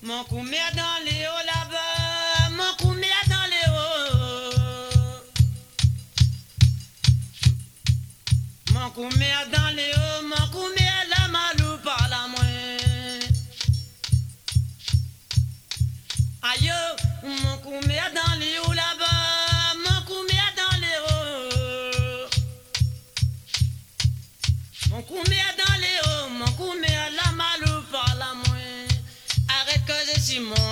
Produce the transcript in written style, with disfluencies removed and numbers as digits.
Mon coumère dans les hauts là-bas, mon coumère dans les hauts. Mon coumère dans les hauts, mon coumère la malou par la main. Aïe, mon coumère dans les hauts là-bas, mon coumère dans les hauts. Mon coumère dans les hauts, mon coumère la malou par la main. Arrête que je suis mon